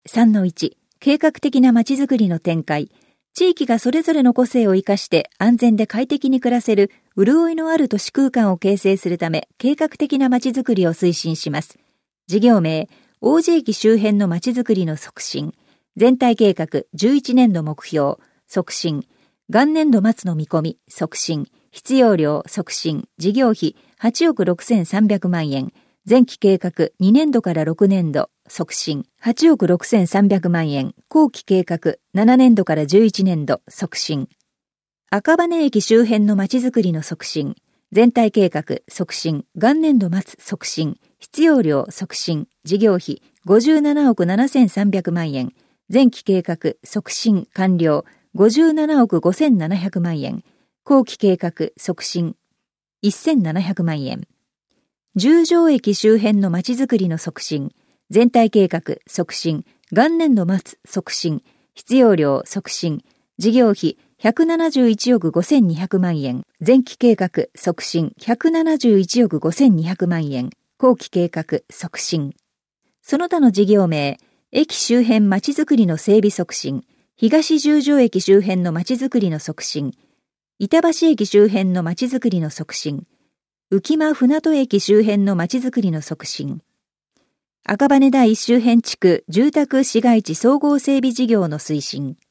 3-1、計画的なまちづくりの展開。地域がそれぞれの個性を生かして安全で快適に暮らせる潤いのある都市空間を形成するため計画的なまちづくりを推進します。事業名、王子駅周辺のまちづくりの促進。全体計画11年度目標、促進。元年度末の見込み、促進。必要量、促進。事業費8億6300万円。前期計画2年度から6年度、促進。8億6300万円。後期計画7年度から11年度、促進。赤羽駅周辺のまちづくりの促進。全体計画、促進。元年度末、促進。必要量、促進。事業費57億7300万円。前期計画、促進、完了。57億5700万円。後期計画、促進。1700万円。十条駅周辺のまちづくりの促進。全体計画、促進。元年度末、促進。必要量、促進。事業費171億5200万円。前期計画、促進。171億5200万円。後期計画、促進。その他の事業名、駅周辺まちづくりの整備促進。東十条駅周辺のまちづくりの促進。板橋駅周辺のまちづくりの促進。浮間船戸駅周辺のまちづくりの促進。赤羽台周辺地区住宅市街地総合整備事業の推進。